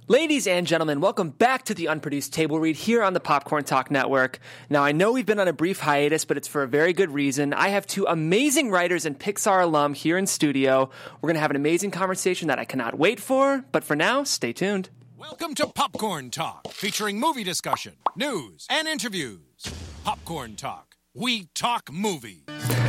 Ladies and gentlemen, welcome back to the Unproduced Table Read here on the Popcorn Talk Network. Now, I know we've been on a brief hiatus, but it's for a very good reason. I have two amazing writers and Pixar alum here in studio. We're going to have an amazing conversation that I cannot wait for, but for now, stay tuned. Welcome to Popcorn Talk, featuring movie discussion, news, and interviews. Popcorn Talk. We talk movies.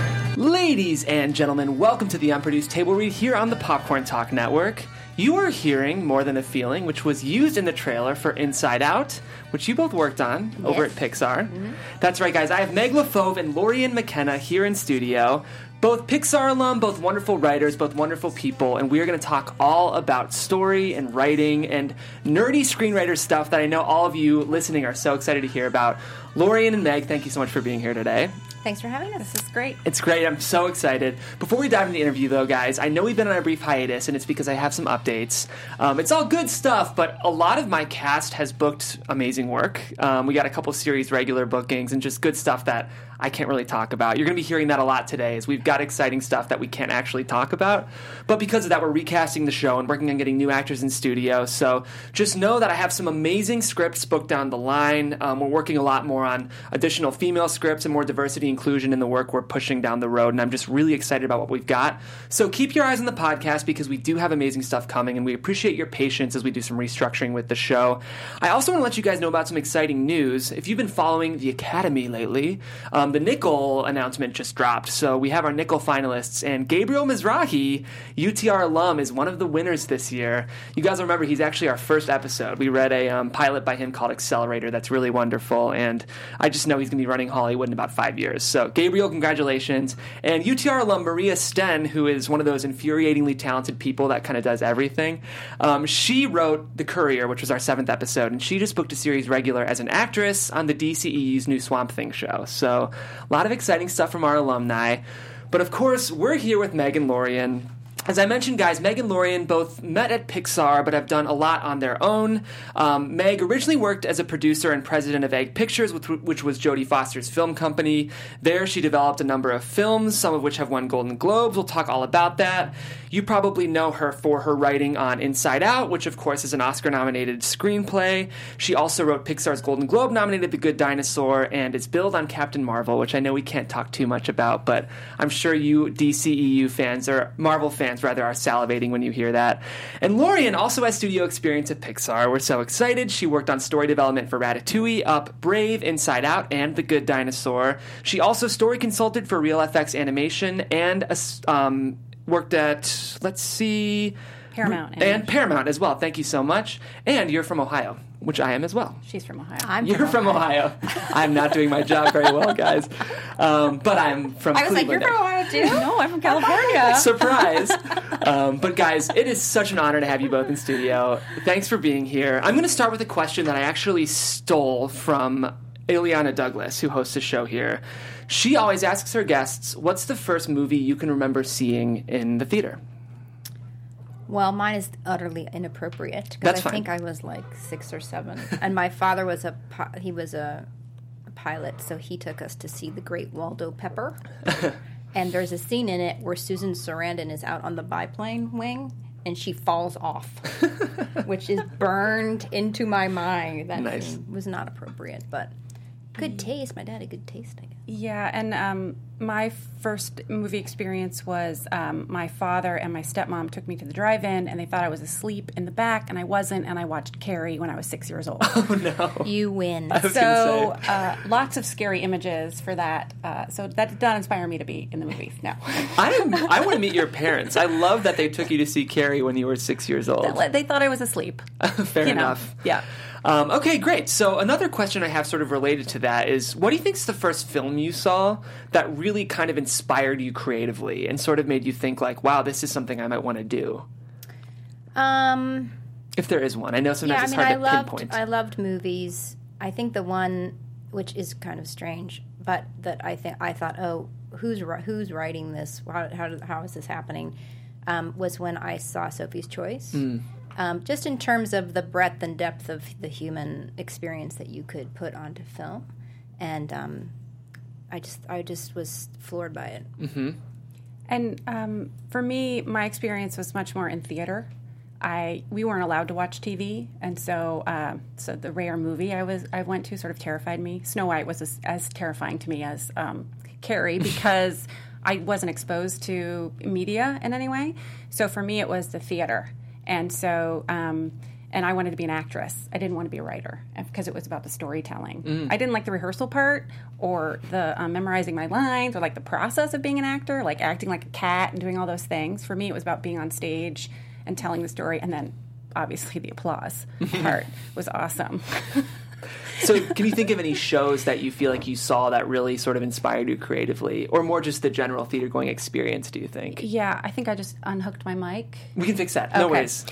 Ladies and gentlemen, welcome to the Unproduced Table Read here on the Popcorn Talk Network. You are hearing More Than a Feeling, which was used in the trailer for Inside Out, which you both worked on over at Pixar. Mm-hmm. That's right, guys. I have Meg LaFauve and Lorian McKenna here in studio. Both Pixar alum, both wonderful writers, both wonderful people, and we are going to talk all about story and writing and nerdy screenwriter stuff that I know all of you listening are so excited to hear about. Lorian and Meg, thank you so much for being here today. Thanks for having us. This is great. It's great. I'm so excited. Before we dive into the interview, though, guys, I know we've been on a brief hiatus, and it's because I have some updates. It's all good stuff, but a lot of my cast has booked amazing work. We got a couple series regular bookings and just good stuff that I can't really talk about. You're going to be hearing that a lot today, as we've got exciting stuff that we can't actually talk about. But because of that, we're recasting the show and working on getting new actors in studio. So just know that I have some amazing scripts booked down the line. We're working a lot more on additional female scripts and more diversity inclusion in the work we're pushing down the road, and I'm just really excited about what we've got. So keep your eyes on the podcast because we do have amazing stuff coming, and we appreciate your patience as we do some restructuring with the show. I also want to let you guys know about some exciting news. If you've been following the Academy lately, the Nickel announcement just dropped. So we have our Nickel finalists, and Gabriel Mizrahi, UTR alum, is one of the winners this year. You guys remember he's actually our first episode. We read a pilot by him called Accelerator that's really wonderful, and I just know he's going to be running Hollywood in about 5 years. So Gabriel, congratulations. And UTR alum Maria Sten, who is one of those infuriatingly talented people that kind of does everything, she wrote The Courier, which was our 7th episode, and she just booked a series regular as an actress on the DCEU's new Swamp Thing show. So a lot of exciting stuff from our alumni. But of course, we're here with Meg and Lorian. As I mentioned, guys, Meg and Lorian both met at Pixar, but have done a lot on their own. Meg originally worked as a producer and president of Egg Pictures, which was Jodie Foster's film company. There, she developed a number of films, some of which have won Golden Globes. We'll talk all about that. You probably know her for her writing on Inside Out, which, of course, is an Oscar-nominated screenplay. She also wrote Pixar's Golden Globe-nominated The Good Dinosaur, and is billed on Captain Marvel, which I know we can't talk too much about, but I'm sure you DCEU fans, or Marvel fans, rather, are salivating when you hear that. And Lorian also has studio experience at Pixar. We're so excited. She worked on story development for Ratatouille, Up, Brave, Inside Out, and The Good Dinosaur. She also story consulted for Real FX Animation and worked at, Paramount. And Paramount as well. Thank you so much. And you're from Ohio, which I am as well. She's from Ohio. You're from Ohio. I'm not doing my job very well, guys. But I'm from Cleveland. I was like, you're from Ohio too? No, I'm from California. Surprise. But guys, it is such an honor to have you both in studio. Thanks for being here. I'm going to start with a question that I actually stole from Ileana Douglas, who hosts a show here. She always asks her guests, what's the first movie you can remember seeing in the theater? Well, mine is utterly inappropriate That's because I think I was like 6 or 7, and my father was a pilot, so he took us to see The Great Waldo Pepper. And there's a scene in it where Susan Sarandon is out on the biplane wing, and she falls off, which is burned into my mind. That scene was not appropriate, but good taste. My dad had good taste, I guess. Yeah, and my first movie experience was my father and my stepmom took me to the drive-in, and they thought I was asleep in the back, and I wasn't, and I watched Carrie when I was 6 years old. Oh, no. You win. So lots of scary images for that. So that did not inspire me to be in the movies, no. I want to meet your parents. I love that they took you to see Carrie when you were 6 years old. They thought I was asleep. Fair enough. Yeah. Okay, great. So another question I have sort of related to that is, what do you think is the first film you saw that really kind of inspired you creatively and sort of made you think like, wow, this is something I might want to do? If there is one. I know sometimes it's hard to pinpoint. I loved movies. I think the one, which is kind of strange, but that I thought, oh, who's writing this? How is this happening? Was when I saw Sophie's Choice. Just in terms of the breadth and depth of the human experience that you could put onto film, and I just was floored by it. Mm-hmm. And for me, my experience was much more in theater. we weren't allowed to watch TV, and so the rare movie I went to sort of terrified me. Snow White was as terrifying to me as Carrie because I wasn't exposed to media in any way. So for me, it was the theater, and so. And I wanted to be an actress. I didn't want to be a writer because it was about the storytelling. I didn't like the rehearsal part or the memorizing my lines or like the process of being an actor, like acting like a cat and doing all those things. For me, it was about being on stage and telling the story, and then obviously the applause part was awesome. So can you think of any shows that you feel like you saw that really sort of inspired you creatively, or more just the general theater-going experience, do you think? Yeah, I think I just unhooked my mic. We can fix that. No worries.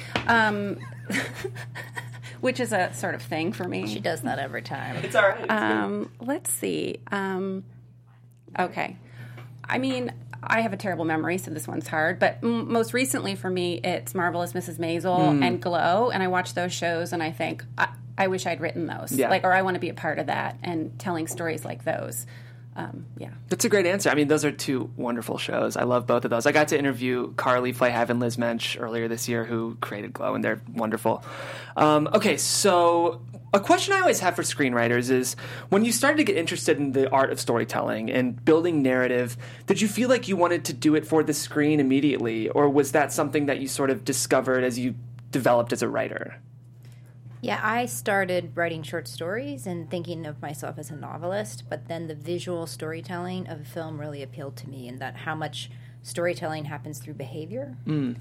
Which is a sort of thing for me. She does that every time. It's all right. Let's see. Okay. I mean, I have a terrible memory, so this one's hard. But most recently for me, it's Marvelous Mrs. Maisel and Glow. And I watch those shows and I think, I wish I'd written those. Yeah. Or I want to be a part of that and telling stories like those. Yeah. That's a great answer. I mean, those are two wonderful shows. I love both of those. I got to interview Carly Flayhaven and Liz Mensch earlier this year, who created Glow, and they're wonderful. Okay, so a question I always have for screenwriters is, when you started to get interested in the art of storytelling and building narrative, did you feel like you wanted to do it for the screen immediately, or was that something that you sort of discovered as you developed as a writer? Yeah, I started writing short stories and thinking of myself as a novelist, but then the visual storytelling of a film really appealed to me, and that how much storytelling happens through behavior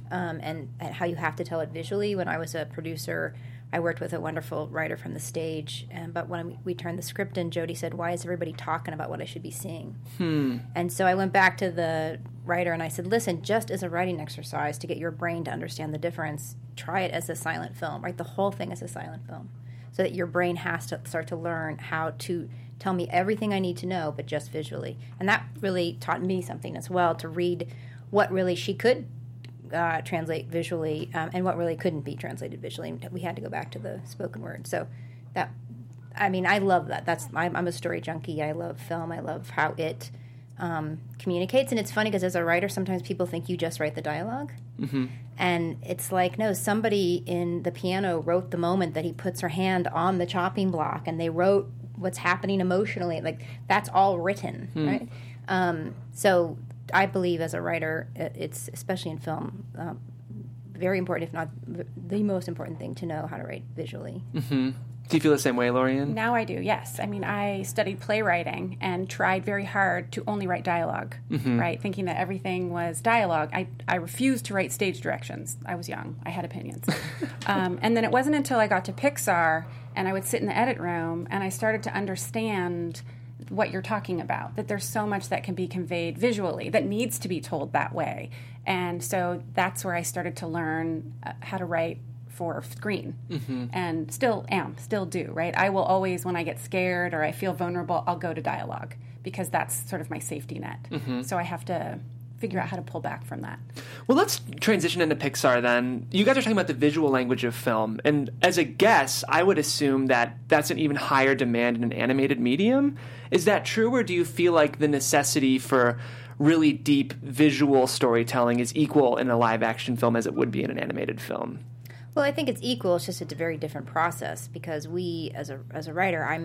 and how you have to tell it visually. When I was a producer, I worked with a wonderful writer from the stage, but when we turned the script in, Jody said, "Why is everybody talking about what I should be seeing?" And so I went back to the writer and I said, "Listen, just as a writing exercise to get your brain to understand the difference, try it as a silent film. Write the whole thing as a silent film, so that your brain has to start to learn how to tell me everything I need to know, but just visually." And that really taught me something as well, to read what really she could translate visually and what really couldn't be translated visually. We had to go back to the spoken word. So that, I mean, I love that. I'm a story junkie. I love film. I love how it communicates. And it's funny because as a writer, sometimes people think you just write the dialogue. And it's like, no, somebody in the piano wrote the moment that he puts her hand on the chopping block, and they wrote what's happening emotionally. Like, that's all written, right? So I believe as a writer, it's, especially in film, very important, if not the most important thing, to know how to write visually. Do you feel the same way, Lorian? Now I do, yes. I mean, I studied playwriting and tried very hard to only write dialogue, right? Thinking that everything was dialogue. I refused to write stage directions. I was young. I had opinions. And then it wasn't until I got to Pixar and I would sit in the edit room and I started to understand what you're talking about, that there's so much that can be conveyed visually that needs to be told that way. And so that's where I started to learn how to write for screen, and still do, right? I will always, when I get scared or I feel vulnerable, I'll go to dialogue because that's sort of my safety net. So I have to figure out how to pull back from that. Well, let's transition into Pixar then. You guys are talking about the visual language of film, and as a guess, I would assume that that's an even higher demand in an animated medium. Is that true, or do you feel like the necessity for really deep visual storytelling is equal in a live-action film as it would be in an animated film? Well, I think it's equal. It's just a very different process because we, as a writer, I'm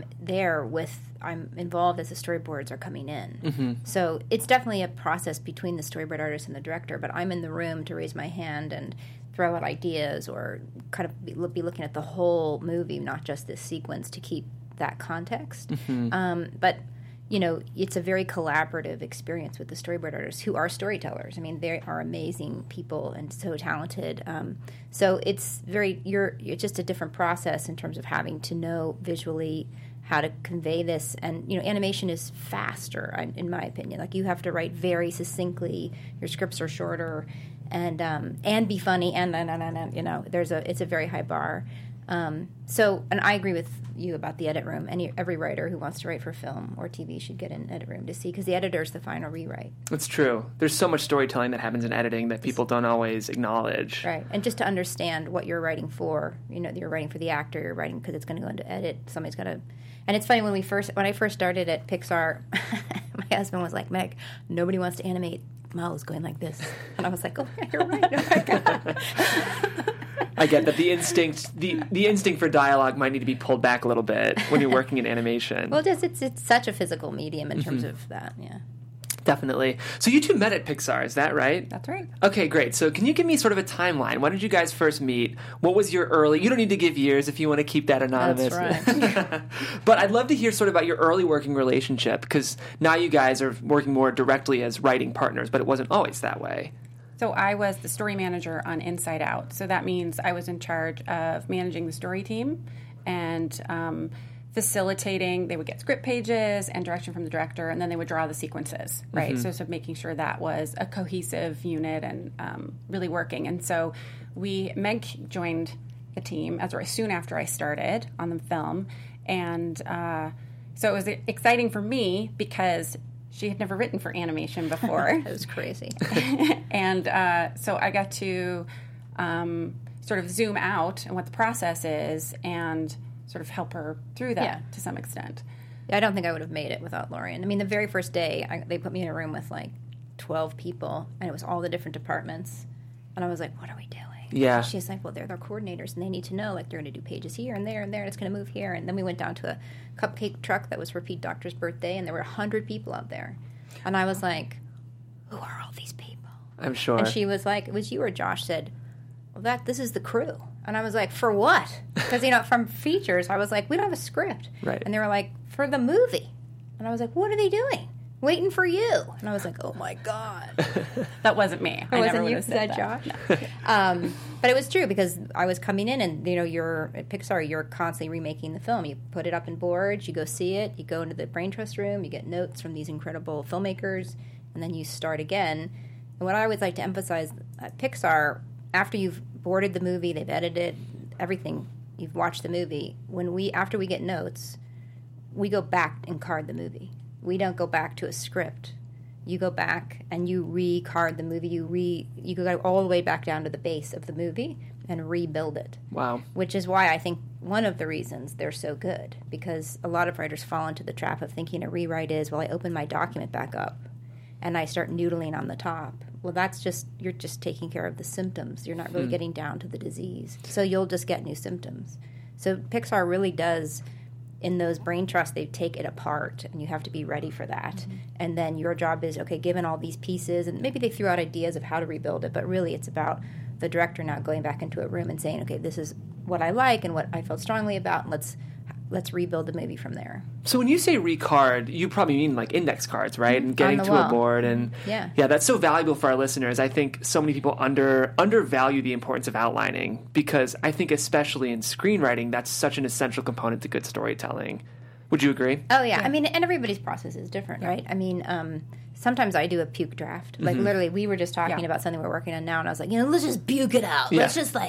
involved as the storyboards are coming in. So it's definitely a process between the storyboard artist and the director. But I'm in the room to raise my hand and throw out ideas, or kind of be looking at the whole movie, not just this sequence, to keep that context. But you know, it's a very collaborative experience with the storyboard artists, who are storytellers. I mean, they are amazing people and so talented. So it's it's just a different process in terms of having to know visually how to convey this. And, you know, animation is faster, in my opinion. Like, you have to write very succinctly. Your scripts are shorter and be funny. And you know, it's a very high bar. And I agree with you about the edit room. Every writer who wants to write for film or TV should get an edit room to see, because the editor's the final rewrite. That's true. There's so much storytelling that happens in editing that people don't always acknowledge. Right. And just to understand what you're writing for, you know, you're writing for the actor, you're writing because it's going to go into edit. Somebody's got to. And it's funny, when I first started at Pixar, my husband was like, "Meg, nobody wants to animate mouths going like this." And I was like, "Oh, yeah, you're right." Oh my God. I get that the instinct for dialogue might need to be pulled back a little bit when you're working in animation. Well, it's such a physical medium in terms of that, yeah. Definitely. So you two met at Pixar, is that right? That's right. Okay, great. So can you give me sort of a timeline? When did you guys first meet? What was your early... You don't need to give years if you want to keep that anonymous. That's right. But I'd love to hear sort of about your early working relationship, because now you guys are working more directly as writing partners, but it wasn't always that way. So I was the story manager on Inside Out. So that means I was in charge of managing the story team and facilitating. They would get script pages and direction from the director, and then they would draw the sequences, right? So making sure that was a cohesive unit and really working. And so Meg joined the team soon after I started on the film. And so it was exciting for me because she had never written for animation before. It was crazy. And so I got to sort of zoom out and what the process is and sort of help her through that to some extent. I don't think I would have made it without Lorian. I mean, the very first day, they put me in a room with like 12 people, and it was all the different departments. And I was like, what are we doing? Yeah. And she's like, well, they're their coordinators, and they need to know, like, they're going to do pages here and there, and it's going to move here. And then we went down to a cupcake truck that was for Pete Docter's birthday, and there were 100 people out there. And I was like, who are all these people? I'm sure. And she was like, it was you or Josh said, well, this is the crew. And I was like, for what? Because, from features, I was like, we don't have a script. Right. And they were like, for the movie. And I was like, what are they doing? Waiting for you. And I was like, oh, my God. That wasn't me. It wasn't you? Is that Josh? No. But it was true because I was coming in and, you're at Pixar, you're constantly remaking the film. You put it up in boards, you go see it, you go into the brain trust room, you get notes from these incredible filmmakers, and then you start again. And what I always like to emphasize at Pixar, after you've boarded the movie, they've edited everything, you've watched the movie, after we get notes, we go back and card the movie. We don't go back to a script. You go back and you re-card the movie. You go all the way back down to the base of the movie and rebuild it. Wow. Which is why I think one of the reasons they're so good, because a lot of writers fall into the trap of thinking a rewrite is, well, I open my document back up and I start noodling on the top. Well, you're just taking care of the symptoms. You're not really getting down to the disease. So you'll just get new symptoms. So Pixar really does, in those brain trusts, they take it apart, and you have to be ready for that. Mm-hmm. And then your job is, okay, given all these pieces, and maybe they threw out ideas of how to rebuild it, but really it's about the director now going back into a room and saying, okay, this is what I like and what I felt strongly about, and let's rebuild the movie from there. So when you say recard, you probably mean like index cards, right? And getting to a board. And yeah, that's so valuable for our listeners. I think so many people undervalue the importance of outlining, because I think especially in screenwriting, that's such an essential component to good storytelling. Would you agree? Oh, yeah. I mean, and everybody's process is different, right? I mean, sometimes I do a puke draft. Like, literally, we were just talking about something we're working on now, and I was like, let's just puke it out. Yeah. Let's just,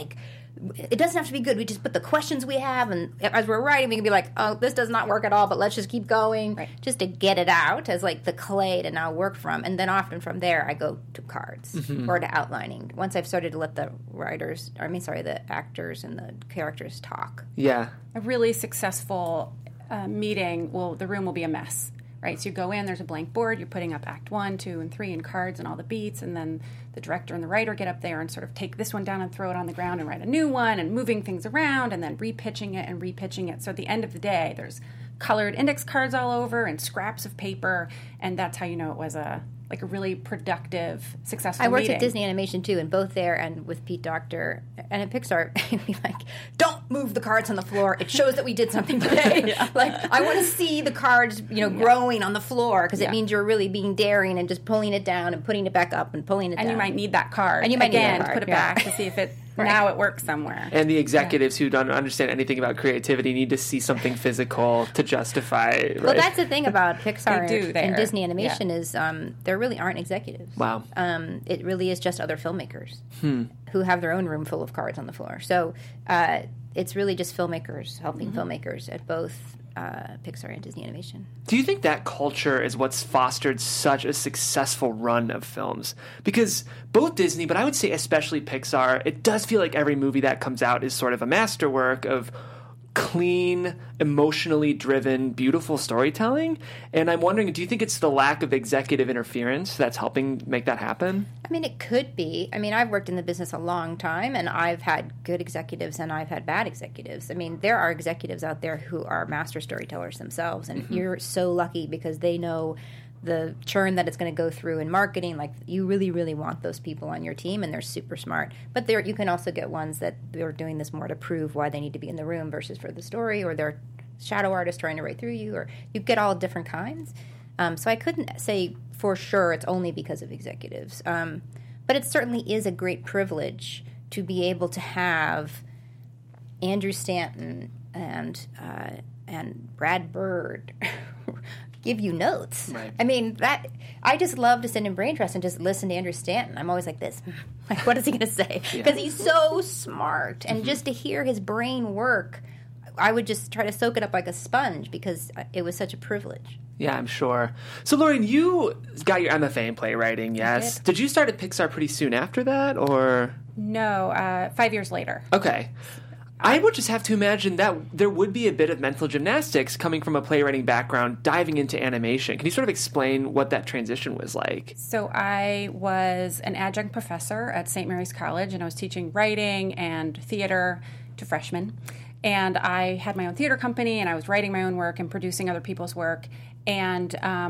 it doesn't have to be good. We just put the questions we have, and as we're writing, we can be like, oh, this does not work at all, but let's just keep going, just to get it out as, the clay to now work from. And then often from there, I go to cards or to outlining. Once I've started to let the actors and the characters talk. Yeah. A really successful meeting, the room will be a mess. Right, so you go in, there's a blank board, you're putting up Act 1, 2, and 3 and cards and all the beats, and then the director and the writer get up there and sort of take this one down and throw it on the ground and write a new one, and moving things around, and then repitching it. So at the end of the day, there's colored index cards all over and scraps of paper, and that's how you know it was a really productive, successful I worked meeting. at Disney Animation, too, and both there and with Pete Docter. And at Pixar, I'd be like, don't move the cards on the floor. It shows that we did something today. I want to see the cards, growing on the floor, because it means you're really being daring and just pulling it down and putting it back up and pulling it down. And you might need that card. And you might need that card. To put it back to see if it... Now it works somewhere. And the executives who don't understand anything about creativity need to see something physical to justify. Right? Well, that's the thing about Pixar and Disney Animation is there really aren't executives. Wow. It really is just other filmmakers who have their own room full of cards on the floor. So it's really just filmmakers helping filmmakers at both Pixar and Disney Animation. Do you think that culture is what's fostered such a successful run of films? Because both Disney, but I would say especially Pixar, it does feel like every movie that comes out is sort of a masterwork of clean, emotionally driven, beautiful storytelling. And I'm wondering, do you think it's the lack of executive interference that's helping make that happen? I mean, it could be. I mean, I've worked in the business a long time, and I've had good executives and I've had bad executives. I mean, there are executives out there who are master storytellers themselves, and you're so lucky because they know the churn that it's going to go through in marketing. Like, you really, really want those people on your team, and they're super smart. But you can also get ones that they're doing this more to prove why they need to be in the room versus for the story, or they're shadow artists trying to write through you, or you get all different kinds. So I couldn't say for sure it's only because of executives. But it certainly is a great privilege to be able to have Andrew Stanton and Brad Bird give you notes. Right. I mean, I just love to sit in Brain Trust and just listen to Andrew Stanton. I'm always like this. Like, what is he going to say? Because he's so smart. And just to hear his brain work, I would just try to soak it up like a sponge because it was such a privilege. Yeah, I'm sure. So, Lauren, you got your MFA in playwriting, yes? Did you start at Pixar pretty soon after that, or? No, 5 years later. Okay. I would just have to imagine that there would be a bit of mental gymnastics coming from a playwriting background, diving into animation. Can you sort of explain what that transition was like? So I was an adjunct professor at St. Mary's College, and I was teaching writing and theater to freshmen. And I had my own theater company, and I was writing my own work and producing other people's work. And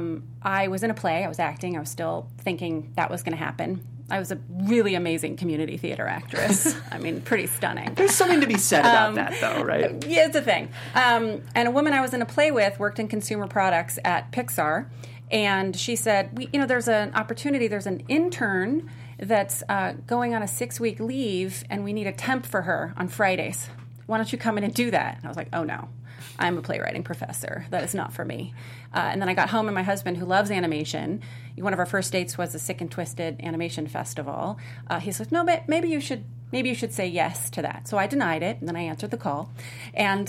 I was in a play. I was acting. I was still thinking that was going to happen. I was a really amazing community theater actress. I mean, pretty stunning. There's something to be said about that, though, right? Yeah, it's a thing. And a woman I was in a play with worked in consumer products at Pixar, and she said, there's an opportunity, there's an intern that's going on a 6-week leave, and we need a temp for her on Fridays. Why don't you come in and do that? And I was like, oh, no. I'm a playwriting professor. That is not for me. And then I got home, and my husband, who loves animation, one of our first dates was the Sick and Twisted Animation Festival. He said, no, but maybe you should say yes to that. So I denied it, and then I answered the call. And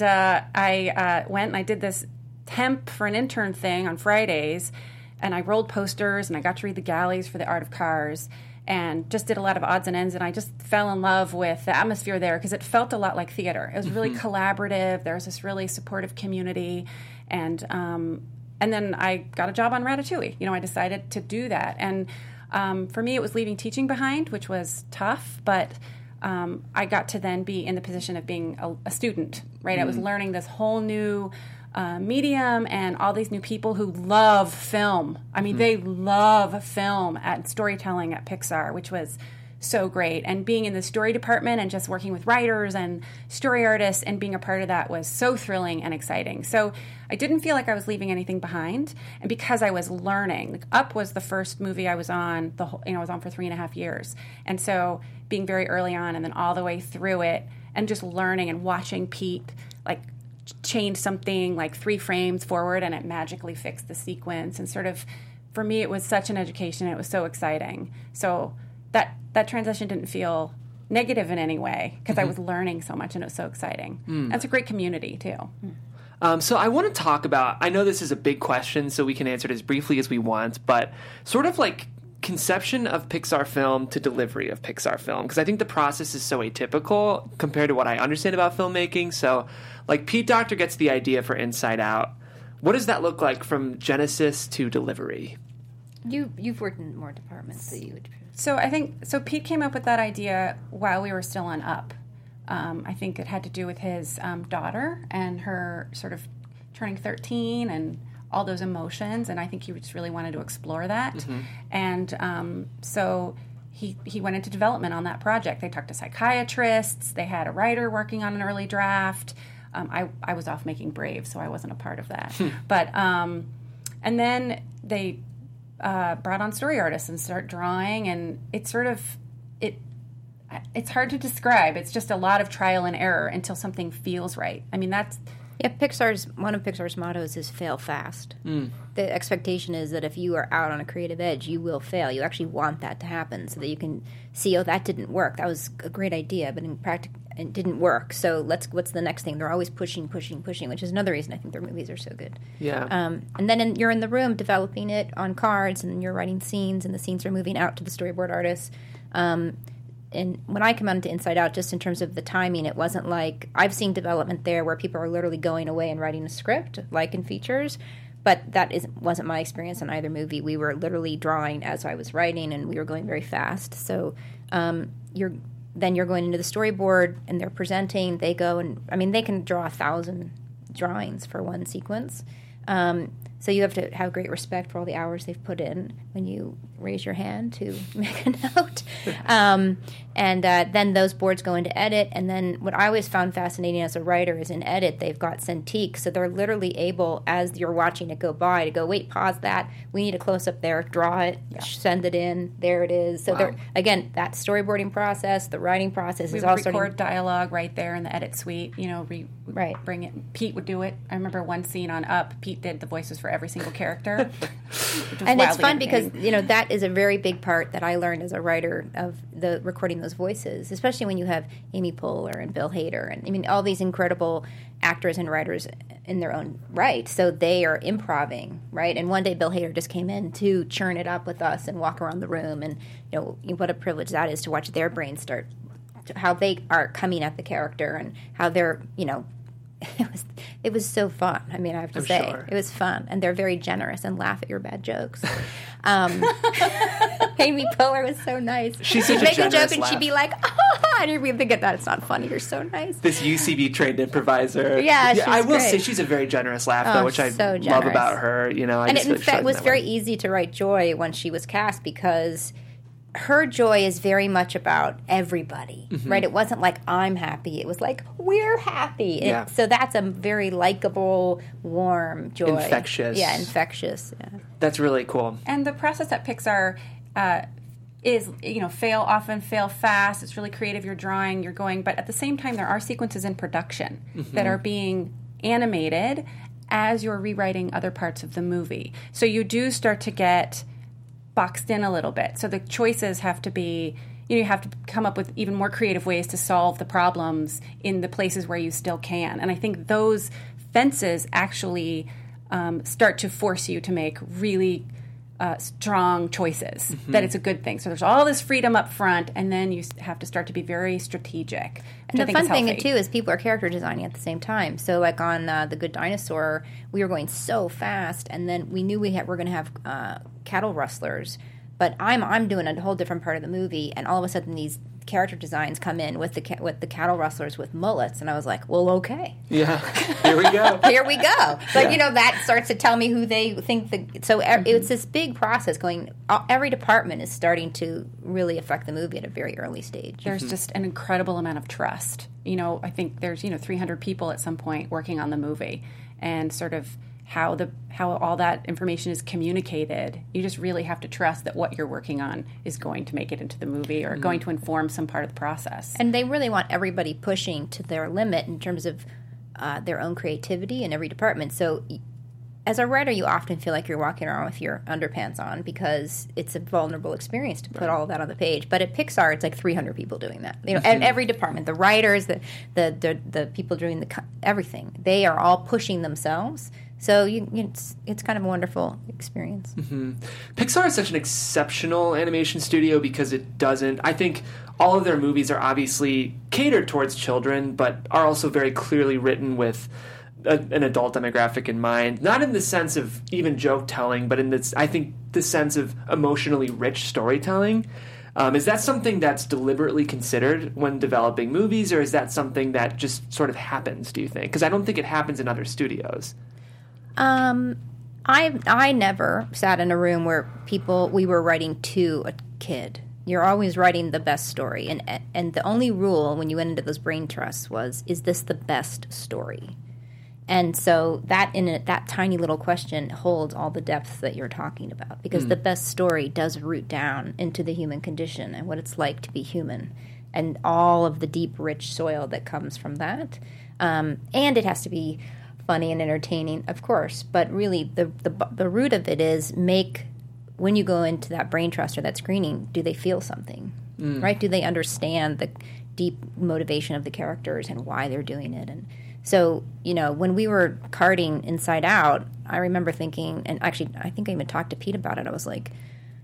I went and I did this temp for an intern thing on Fridays, and I rolled posters, and I got to read the galleys for the Art of Cars, and just did a lot of odds and ends, and I just fell in love with the atmosphere there because it felt a lot like theater. It was really collaborative. There was this really supportive community, and then I got a job on Ratatouille. I decided to do that, and for me, it was leaving teaching behind, which was tough, but I got to then be in the position of being a student, right? I was learning this whole new medium and all these new people who love film. I mean, they love film and storytelling at Pixar, which was so great. And being in the story department and just working with writers and story artists and being a part of that was so thrilling and exciting. So I didn't feel like I was leaving anything behind. And because I was learning, Up was the first movie I was on. I was on for 3.5 years. And so being very early on and then all the way through it and just learning and watching Pete change something like 3 frames forward and it magically fixed the sequence, and sort of for me it was such an education. It was so exciting. So that transition didn't feel negative in any way because I was learning so much and it was so exciting. That's a great community too. So I want to talk about, I know this is a big question, so we can answer it as briefly as we want, but sort of like conception of Pixar film to delivery of Pixar film, because I think the process is so atypical compared to what I understand about filmmaking. So like Pete Docter gets the idea for Inside Out. What does that look like from genesis to delivery? You've worked in more departments that you would. So Pete came up with that idea while we were still on Up. I think it had to do with his daughter and her sort of turning 13 and all those emotions, and I think he just really wanted to explore that. And so he went into development on that project. They talked to psychiatrists. They had a writer working on an early draft. I was off making Brave, so I wasn't a part of that. But and then they brought on story artists and start drawing, and it's hard to describe. It's just a lot of trial and error until something feels right. I mean, that's... Yeah, one of Pixar's mottos is fail fast. The expectation is that if you are out on a creative edge, you will fail. You actually want that to happen so that you can see, oh, that didn't work. That was a great idea, but in practice it didn't work. So what's the next thing? They're always pushing, which is another reason I think their movies are so good. Yeah. And then you're in the room developing it on cards, and you're writing scenes, and the scenes are moving out to the storyboard artists. and when I come onto Inside Out, just in terms of the timing, it wasn't like I've seen development there where people are literally going away and writing a script, like in features. But wasn't my experience in either movie. We were literally drawing as I was writing, and we were going very fast. So you're going into the storyboard, and they're presenting. They go and they can draw 1,000 drawings for one sequence. So you have to have great respect for all the hours they've put in when you raise your hand to make a note. And then those boards go into edit. And then what I always found fascinating as a writer is in edit, they've got Cintiq. So they're literally able, as you're watching it go by, to go, wait, pause that. We need a close-up there. Draw it. Yeah. Send it in. There it is. So wow. Again, that storyboarding process, the writing process is all record dialogue right there in the edit suite. Right. Bring it. Pete would do it. I remember one scene on Up. Pete did the voices for every single character. And it's fun because that is a very big part that I learned as a writer of the recording those voices, especially when you have Amy Poehler and Bill Hader and all these incredible actors and writers in their own right. So they are improvising, right? And one day Bill Hader just came in to churn it up with us and walk around the room, and what a privilege that is to watch their brains start, how they are coming at the character and how they're It was so fun. I have to say, it was fun, and they're very generous and laugh at your bad jokes. Amy Poehler was so nice. She's such She'd make a joke, laugh. And she'd be like, "Ah!" And you'd think that it's not funny. You're so nice. This UCB trained improviser. Yeah, she's I will great. say she's a very generous laugh, though, which I love about her. And it in fact was very easy to write Joy when she was cast because her joy is very much about everybody, right? It wasn't like I'm happy. It was like we're happy. Yeah. So that's a very likable, warm joy. Infectious. Yeah, infectious. Yeah. That's really cool. And the process at Pixar is, often fail fast. It's really creative. You're drawing, you're going. But at the same time, there are sequences in production that are being animated as you're rewriting other parts of the movie. So you do start to get boxed in a little bit. So the choices have to be, you have to come up with even more creative ways to solve the problems in the places where you still can. And I think those fences actually start to force you to make really strong choices, that it's a good thing. So there's all this freedom up front, and then you have to start to be very strategic. And the fun thing, too, is people are character designing at the same time. So, like on The Good Dinosaur, we were going so fast, and then we knew we're going to have cattle rustlers. But I'm doing a whole different part of the movie, and all of a sudden these character designs come in with the cattle rustlers with mullets, and I was like, well, okay. Yeah, here we go. Here we go. Like, that starts to tell me who they think. So it's this big process going. Every department is starting to really affect the movie at a very early stage. There's just an incredible amount of trust. I think there's 300 people at some point working on the movie, and sort of how all that information is communicated. You just really have to trust that what you're working on is going to make it into the movie or going to inform some part of the process. And they really want everybody pushing to their limit in terms of their own creativity in every department. So as a writer, you often feel like you're walking around with your underpants on because it's a vulnerable experience to put all of that on the page. But at Pixar, it's like 300 people doing that. And every department, the writers, the people doing everything, they are all pushing themselves. So it's kind of a wonderful experience. Pixar is such an exceptional animation studio because it doesn't. I think all of their movies are obviously catered towards children, but are also very clearly written with an adult demographic in mind. Not in the sense of even joke telling, but in this, I think, the sense of emotionally rich storytelling. Is that something that's deliberately considered when developing movies, or is that something that just sort of happens, do you think? Because I don't think it happens in other studios. I never sat in a room where we were writing to a kid. You're always writing the best story, and the only rule when you went into those brain trusts was, is this the best story? And so that that tiny little question holds all the depth that you're talking about, because the best story does root down into the human condition and what it's like to be human, and all of the deep, rich soil that comes from that. And it has to be funny and entertaining, of course, but really the root of it is when you go into that brain trust or that screening, do they feel something, right? Do they understand the deep motivation of the characters and why they're doing it? And so, when we were carting Inside Out, I remember thinking, and actually I think I even talked to Pete about it, I was like,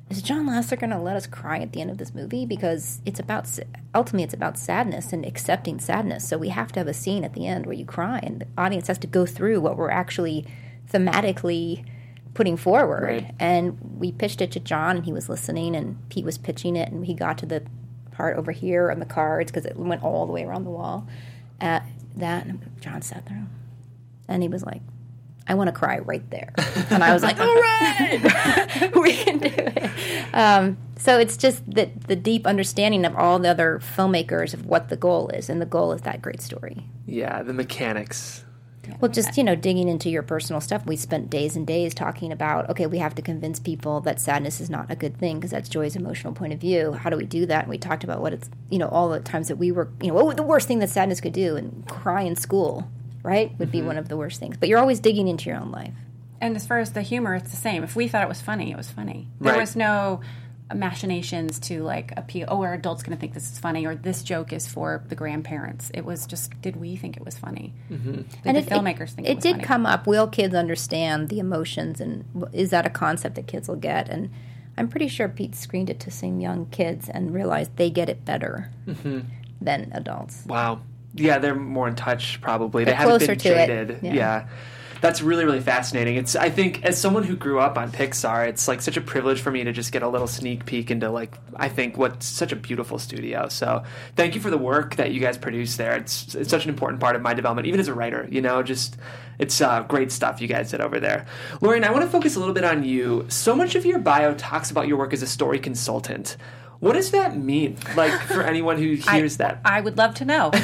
is John Lasseter going to let us cry at the end of this movie? Because ultimately it's about sadness and accepting sadness. So we have to have a scene at the end where you cry, and the audience has to go through what we're actually thematically putting forward. Right. And we pitched it to John, and he was listening, and Pete was pitching it, and he got to the part over here on the cards because it went all the way around the wall. At that, and John sat there, and he was like, I want to cry right there. And I was like, all right, we can do it. So it's just the deep understanding of all the other filmmakers of what the goal is, and the goal is that great story. Yeah, the mechanics. Well, just, digging into your personal stuff, we spent days and days talking about, okay, we have to convince people that sadness is not a good thing because that's joy's emotional point of view. How do we do that? And we talked about what it's, all the times that we were, what would the worst thing that sadness could do? And cry in school, right, would be one of the worst things. But you're always digging into your own life. And as far as the humor, it's the same. If we thought it was funny, it was funny. There Right. was no machinations to appeal, our adults going to think this is funny, or this joke is for the grandparents. It was just, did we think it was funny? Mm-hmm. And the filmmakers think it was did funny? come up, will kids understand the emotions, and is that a concept that kids will get? And I'm pretty sure Pete screened it to some young kids and realized they get it better than adults. Wow. Yeah, they're more in touch, probably. They're they haven't closer been to it. jaded. Yeah. That's really, really fascinating. I think, as someone who grew up on Pixar, it's such a privilege for me to just get a little sneak peek into I think what's such a beautiful studio. So thank you for the work that you guys produce there. It's such an important part of my development, even as a writer. It's great stuff you guys did over there. Lorien, I want to focus a little bit on you. So much of your bio talks about your work as a story consultant. What does that mean? For anyone who hears that, I would love to know.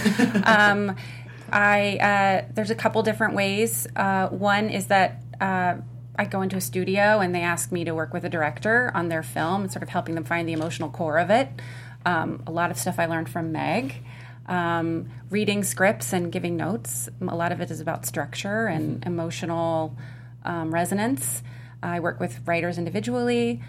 There's a couple different ways. One is that I go into a studio and they ask me to work with a director on their film and sort of helping them find the emotional core of it. A lot of stuff I learned from Meg. Reading scripts and giving notes. A lot of it is about structure and emotional resonance. I work with writers individually.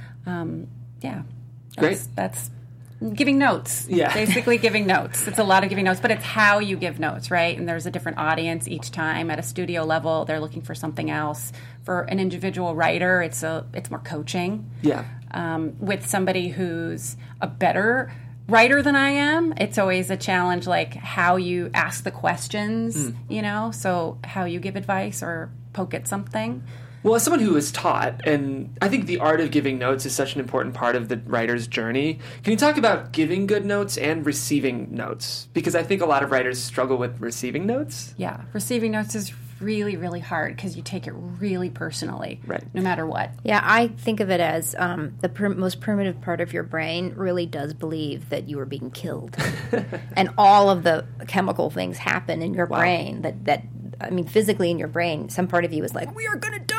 That's giving notes. Yeah. Basically giving notes. It's a lot of giving notes, but it's how you give notes, right? And there's a different audience each time. At a studio level, they're looking for something else. For an individual writer, it's more coaching. Yeah. With somebody who's a better writer than I am, it's always a challenge, how you ask the questions, so how you give advice or poke at something. Well, as someone who is taught, and I think the art of giving notes is such an important part of the writer's journey, can you talk about giving good notes and receiving notes? Because I think a lot of writers struggle with receiving notes. Yeah, receiving notes is really, really hard because you take it really personally, right? No matter what. Yeah, I think of it as the most primitive part of your brain really does believe that you are being killed. And all of the chemical things happen in your brain that physically in your brain, some part of you is like, we are going to die.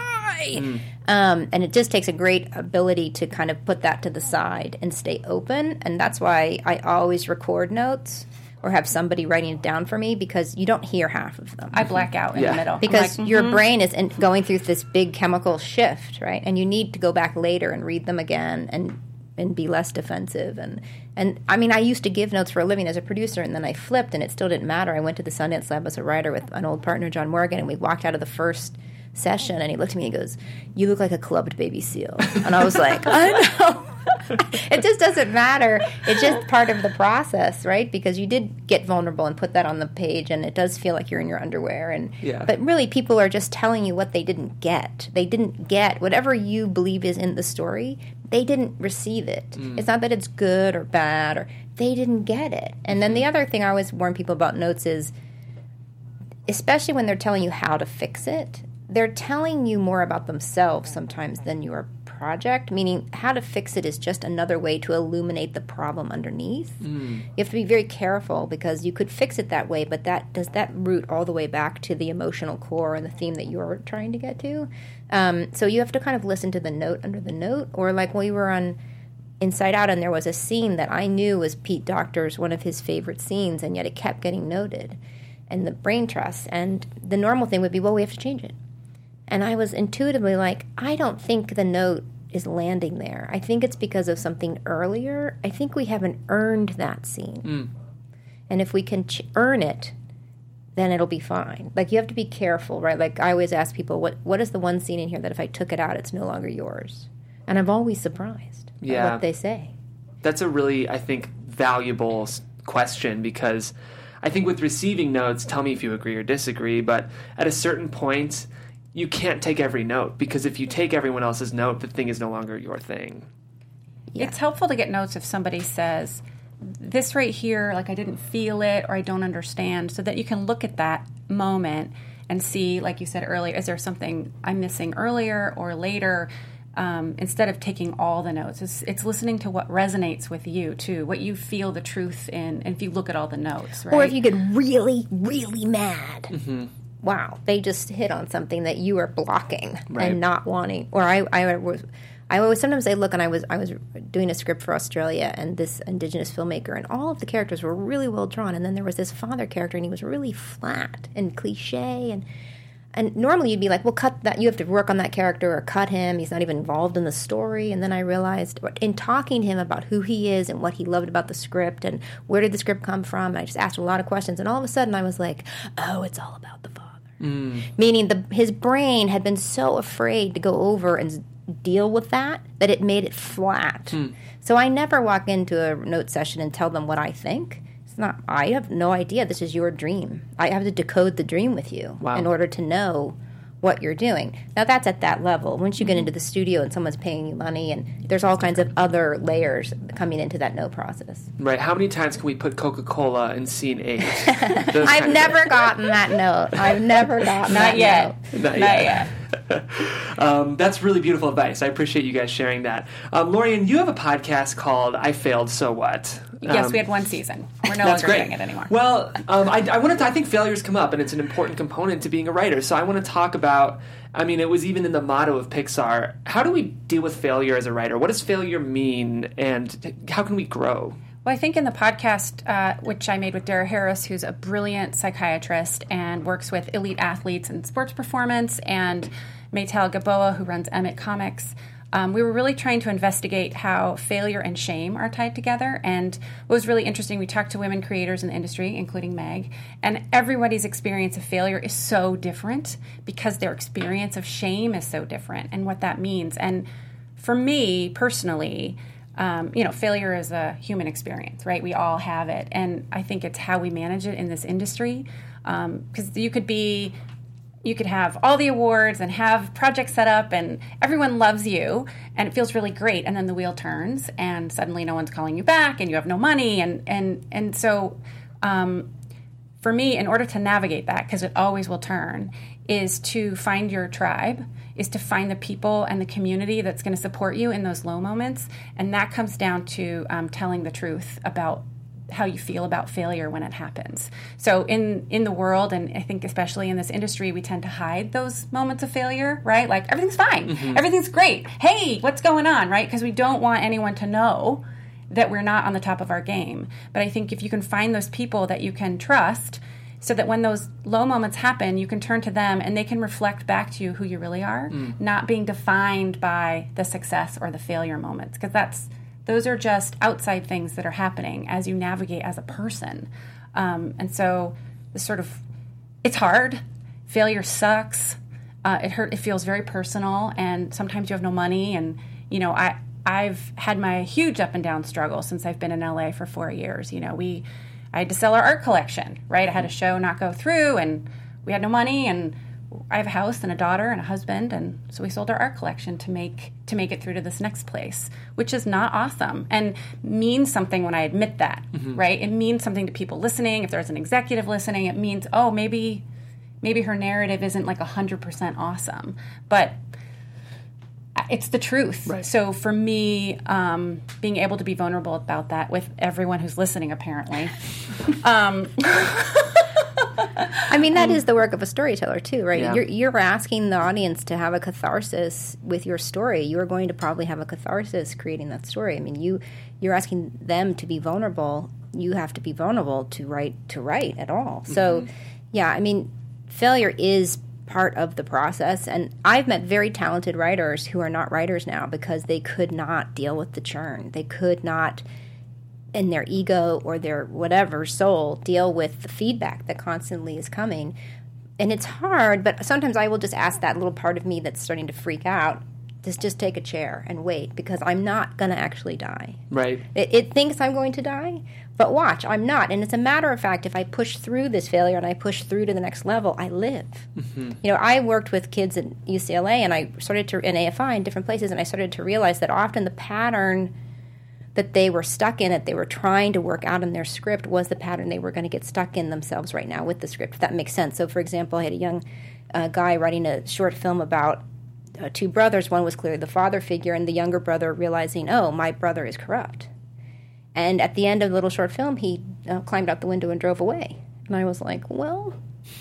And it just takes a great ability to kind of put that to the side and stay open. And that's why I always record notes or have somebody writing it down for me, because you don't hear half of them. I black out in the middle. Because your brain is going through this big chemical shift, right? And you need to go back later and read them again and be less defensive. And I used to give notes for a living as a producer, and then I flipped, and it still didn't matter. I went to the Sundance Lab as a writer with an old partner, John Morgan, and we walked out of the first session, and he looked at me and he goes, "You look like a clubbed baby seal." And I was like, I know. It just doesn't matter. It's just part of the process, right? Because you did get vulnerable and put that on the page, and it does feel like you're in your underwear. But really, people are just telling you what they didn't get. They didn't get whatever you believe is in the story. They didn't receive it. It's not that it's good or bad, or they didn't get it. And then the other thing I always warn people about notes is, especially when they're telling you how to fix it, they're telling you more about themselves sometimes than your project, meaning how to fix it is just another way to illuminate the problem underneath. You have to be very careful, because you could fix it that way, but does that root all the way back to the emotional core and the theme that you're trying to get to? So you have to kind of listen to the note under the note, or like we were on Inside Out, and there was a scene that I knew was Pete Docter's one of his favorite scenes, and yet it kept getting noted, and the brain trust, and the normal thing would be, well, we have to change it. And I was intuitively like, I don't think the note is landing there. I think it's because of something earlier. I think we haven't earned that scene. And if we can earn it, then it'll be fine. You have to be careful, right? I always ask people, what is the one scene in here that if I took it out, it's no longer yours? And I'm always surprised at what they say. That's a really, I think, valuable question, because I think with receiving notes, tell me if you agree or disagree, but at a certain point, you can't take every note, because if you take everyone else's note, the thing is no longer your thing. Yeah. It's helpful to get notes if somebody says, this right here, like I didn't feel it or I don't understand, so that you can look at that moment and see, like you said earlier, is there something I'm missing earlier or later? Instead of taking all the notes, it's listening to what resonates with you too, what you feel the truth in, and if you look at all the notes, right? Or if you get really, really mad. Mm-hmm. Wow, they just hit on something that you are blocking and not wanting. Or I always sometimes I look, and I was doing a script for Australia, and this Indigenous filmmaker, and all of the characters were really well drawn, and then there was this father character, and he was really flat and cliche, and normally you'd be like, well, cut that. You have to work on that character or cut him. He's not even involved in the story. And then I realized, in talking to him about who he is and what he loved about the script and where did the script come from, and I just asked a lot of questions, and all of a sudden I was like, oh, it's all about the father. Meaning his brain had been so afraid to go over and deal with that it made it flat. So I never walk into a note session and tell them what I think. It's not. I have no idea. This is your dream. I have to decode the dream with you in order to know what you're doing. Now that's at that level. Once you get into the studio and someone's paying you money, and there's all kinds of other layers coming into that note process. Right. How many times can we put Coca-Cola in scene 8? I've never gotten that note. I've never gotten that note. Not yet. That's really beautiful advice. I appreciate you guys sharing that. Lorian, you have a podcast called I Failed, So What? Yes, we had one season. We're no longer doing it anymore. Well, I think failures come up, and it's an important component to being a writer. So I want to talk about, it was even in the motto of Pixar, how do we deal with failure as a writer? What does failure mean, and how can we grow? Well, I think in the podcast, which I made with Dara Harris, who's a brilliant psychiatrist and works with elite athletes in sports performance, and Maytal Gaboa, who runs Emmett Comics, we were really trying to investigate how failure and shame are tied together. And what was really interesting, we talked to women creators in the industry, including Meg, and everybody's experience of failure is so different because their experience of shame is so different and what that means. And for me, personally, failure is a human experience, right? We all have it. And I think it's how we manage it in this industry. Because you could have all the awards and have projects set up and everyone loves you and it feels really great. And then the wheel turns and suddenly no one's calling you back and you have no money. And so for me, in order to navigate that, because it always will turn, is to find your tribe, is to find the people and the community that's going to support you in those low moments. And that comes down to telling the truth about how you feel about failure when it happens. So in the world, and I think especially in this industry, we tend to hide those moments of failure, right? Like, everything's fine. Mm-hmm. Everything's great. Hey, what's going on, right? Because we don't want anyone to know that we're not on the top of our game. But I think if you can find those people that you can trust, so that when those low moments happen, you can turn to them and they can reflect back to you who you really are, not being defined by the success or the failure moments. Because those are just outside things that are happening as you navigate as a person. And so it's hard. Failure sucks. It feels very personal, and sometimes you have no money. And, I've had my huge up and down struggle since I've been in LA for 4 years. I had to sell our art collection, right? I had a show not go through, and we had no money, and I have a house and a daughter and a husband, and so we sold our art collection to make it through to this next place, which is not awesome and means something when I admit that, right? It means something to people listening. If there's an executive listening, it means, oh, maybe her narrative isn't like 100% awesome, but it's the truth. Right. So for me, being able to be vulnerable about that with everyone who's listening, apparently. That is the work of a storyteller too, right? Yeah. You're asking the audience to have a catharsis with your story. You're going to probably have a catharsis creating that story. You're asking them to be vulnerable. You have to be vulnerable to write at all. So, failure is part of the process, and I've met very talented writers who are not writers now because they could not deal with the churn. They could not, in their ego or their whatever soul, deal with the feedback that constantly is coming. And it's hard, but sometimes I will just ask that little part of me that's starting to freak out, just take a chair and wait, because I'm not going to actually die. Right. It thinks I'm going to die, but watch, I'm not. And it's a matter of fact, if I push through this failure and I push through to the next level, I live. You know, I worked with kids at UCLA, and I started to, in AFI in different places, and I started to realize that often the pattern that they were stuck in, that they were trying to work out in their script, was the pattern they were going to get stuck in themselves right now with the script, if that makes sense. So, for example, I had a young guy writing a short film about two brothers. One was clearly the father figure, and the younger brother realizing, oh, my brother is corrupt. And at the end of the little short film, he climbed out the window and drove away. And I was like, well,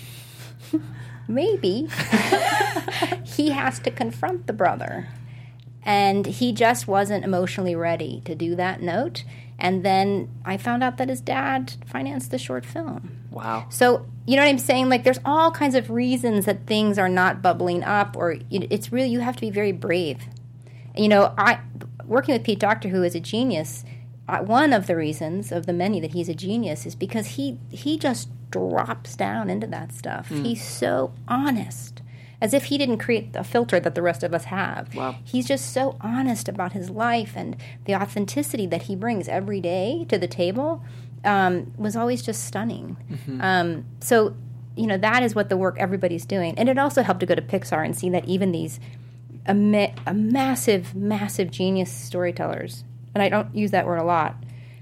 maybe he has to confront the brother. And he just wasn't emotionally ready to do that note. And then I found out that his dad financed the short film. Wow. So, you know what I'm saying? Like, there's all kinds of reasons that things are not bubbling up, or it's really, you have to be very brave. You know, working with Pete Docter, who is a genius, one of the reasons, of the many, that he's a genius is because he just drops down into that stuff. He's so honest, as if he didn't create a filter that the rest of us have. Wow. He's just so honest about his life, and the authenticity that he brings every day to the table was always just stunning. So, you know, that is what the work everybody's doing. And it also helped to go to Pixar and see that even these massive, massive genius storytellers, and I don't use that word a lot,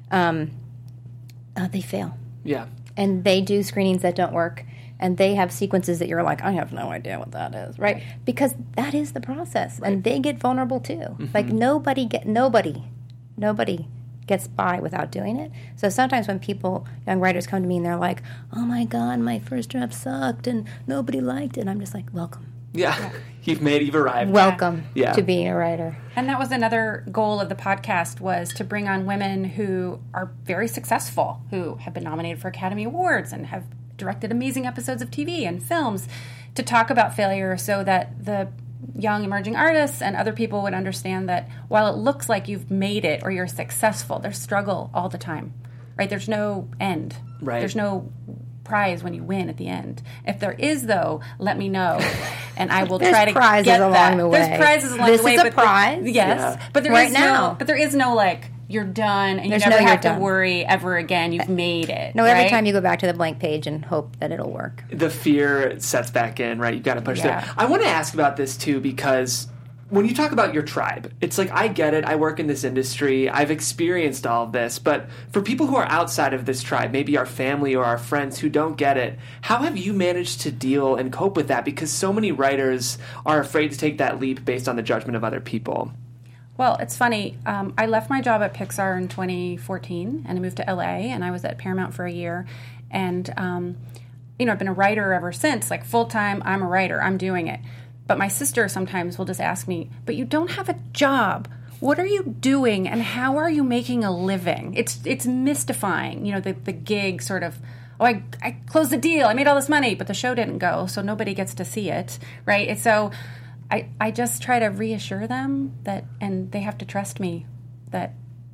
they fail. Yeah. And they do screenings that don't work. And they have sequences that you're like, I have no idea what that is, right? Because that is the process. Right. And they get vulnerable too. Like nobody gets by without doing it. So sometimes when young writers come to me and they're like, oh my God, my first draft sucked and nobody liked it. And I'm just like, welcome. Yeah. You've arrived. Welcome to being a writer. And that was another goal of the podcast, was to bring on women who are very successful, who have been nominated for Academy Awards and have directed amazing episodes of TV and films, to talk about failure, so that the young emerging artists and other people would understand that while it looks like you've made it or you're successful, there's struggle all the time, right? There's no end. Right. There's no prize when you win at the end. If there is, though, let me know, and I will try to get that. The way. There's prizes along the way. This is a prize. Yes, yeah. But there is no like, you're done, and you never have to worry ever again. You've made it. No, every time you go back to the blank page and hope that it'll work. The fear sets back in, right? You've got to push Yeah. through. I want to ask about this, too, because when you talk about your tribe, it's like, I get it. I work in this industry. I've experienced all of this. But for people who are outside of this tribe, maybe our family or our friends who don't get it, how have you managed to deal and cope with that? Because so many writers are afraid to take that leap based on the judgment of other people. Well, it's funny. I left my job at Pixar in 2014, and I moved to LA, and I was at Paramount for a year. And, I've been a writer ever since, like full-time. I'm a writer. I'm doing it. But my sister sometimes will just ask me, but you don't have a job. What are you doing, and how are you making a living? It's mystifying, the gig sort of, I closed the deal, I made all this money, but the show didn't go, so nobody gets to see it, right? And so I just try to reassure them that, and they have to trust me that,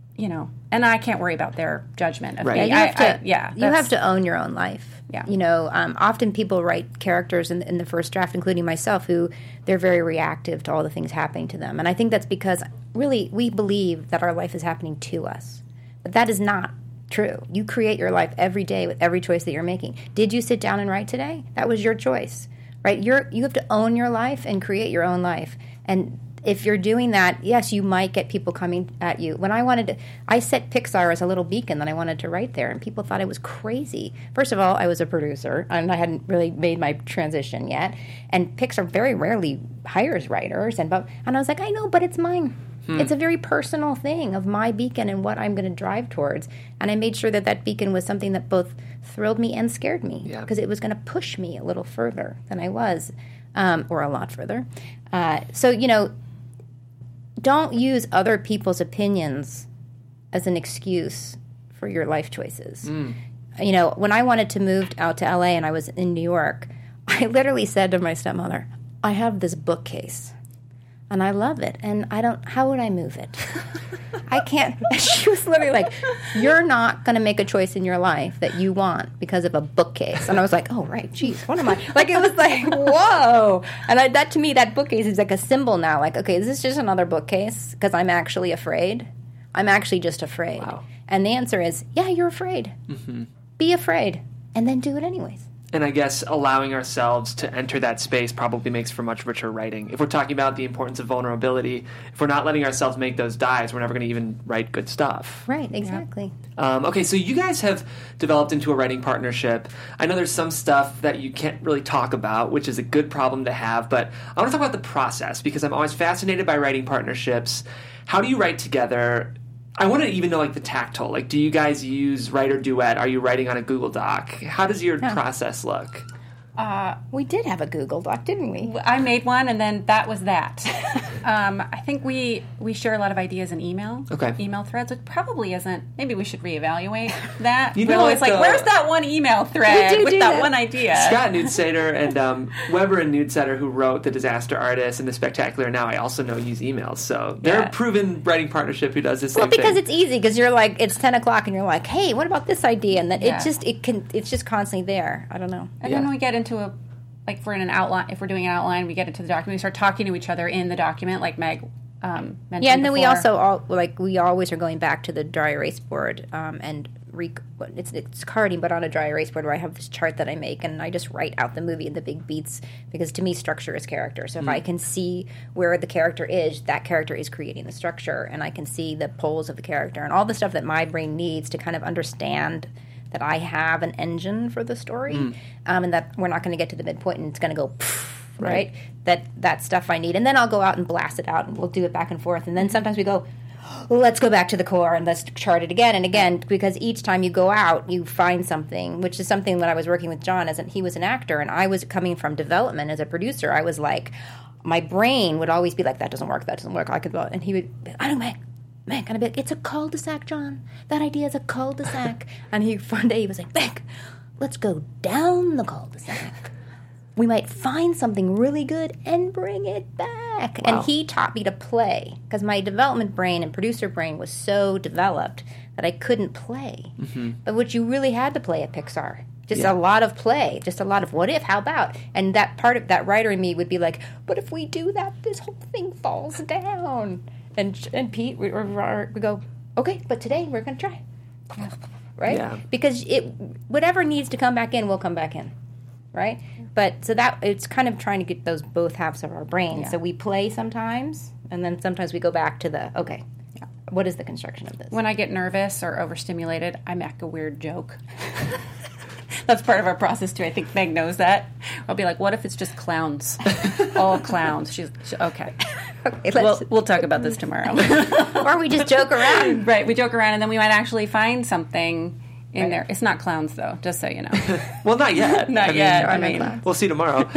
and I can't worry about their judgment of me. You have to own your own life. Yeah. Often people write characters in the first draft, including myself, who they're very reactive to all the things happening to them. And I think that's because, really, we believe that our life is happening to us. But that is not true. You create your life every day with every choice that you're making. Did you sit down and write today? That was your choice, right? You have to own your life and create your own life. And if you're doing that, yes, you might get people coming at you. When I set Pixar as a little beacon that I wanted to write there, and people thought I was crazy. First of all, I was a producer, and I hadn't really made my transition yet. And Pixar very rarely hires writers, and I was like, I know, but it's mine. It's a very personal thing of my beacon and what I'm going to drive towards. And I made sure that beacon was something that both thrilled me and scared me, because it was going to push me a little further than I was, or a lot further. Don't use other people's opinions as an excuse for your life choices. When I wanted to move out to LA and I was in New York, I literally said to my stepmother, I have this bookcase. and I love it. And how would I move it? I can't. She was literally like, you're not going to make a choice in your life that you want because of a bookcase. And I was like, oh, right, geez, what am I? Like, it was like, whoa. And that to me, that bookcase is like a symbol now. Like, okay, is this just another bookcase because I'm actually afraid? I'm actually just afraid. Wow. And the answer is, yeah, you're afraid. Mm-hmm. Be afraid, and then do it anyways. And I guess allowing ourselves to enter that space probably makes for much richer writing. If we're talking about the importance of vulnerability, if we're not letting ourselves make those dives, we're never going to even write good stuff. Right, exactly. Okay, so you guys have developed into a writing partnership. I know there's some stuff that you can't really talk about, which is a good problem to have, but I want to talk about the process because I'm always fascinated by writing partnerships. How do you write together? I want to even know, like, the tactile. Like, do you guys use Writer Duet? Are you writing on a Google Doc? How does your process look? We did have a Google Doc, didn't we? I made one, and then that was that. I think we share a lot of ideas in email. Okay. Email threads, which probably isn't. Maybe we should reevaluate that. You know, we're always like, where's that one email thread with that one idea? Scott Newtseter and Weber and Newtseter, who wrote The Disaster Artist and The Spectacular Now, I also know use emails. So they're a proven writing partnership who does the same thing. Well, because it's easy, because you're like, it's 10 o'clock, and you're like, hey, what about this idea? And then it's just constantly there. I don't know. And then we get into like if we're in an outline, if we're doing an outline, we get into the document, we start talking to each other in the document, like Meg mentioned. Yeah, and then before. we also we always are going back to the dry erase board and it's carding, but on a dry erase board where I have this chart that I make, and I just write out the movie and the big beats, because to me structure is character. So if I can see where the character is, that character is creating the structure, and I can see the poles of the character and all the stuff that my brain needs to kind of understand that I have an engine for the story, and that we're not going to get to the midpoint and it's going to go right? That stuff I need. And then I'll go out and blast it out, and we'll do it back and forth. And then sometimes we go, let's go back to the core and let's chart it again and again, because each time you go out, you find something, which is something that I was working with John he was an actor, and I was coming from development as a producer. I was like, my brain would always be like, that doesn't work. I could, and he would, I don't know, man, kind of be like, it's a cul-de-sac, John. That idea is a cul-de-sac. And one day he was like, Beck, let's go down the cul-de-sac. We might find something really good and bring it back. Wow. And he taught me to play, because my development brain and producer brain was so developed that I couldn't play. Mm-hmm. But what you really had to play at Pixar. Just a lot of play, just a lot of what if, how about. And that part of that writer in me would be like, but if we do that, this whole thing falls down. And Pete, we go, okay, but today we're going to try. Right? Yeah. Because whatever needs to come back in will come back in. Right? But so that it's kind of trying to get those both halves of our brain. Yeah. So we play sometimes, and then sometimes we go back to what is the construction of this? When I get nervous or overstimulated, I make a weird joke. That's part of our process too. I think Meg knows that. I'll be like, what if it's just clowns? All clowns. She's okay. Okay, we'll talk about this tomorrow. Or we just joke around. Right, we joke around, and then we might actually find something in there. It's not clowns, though, just so you know. Well, not yet. Not yet. I mean, we'll see tomorrow.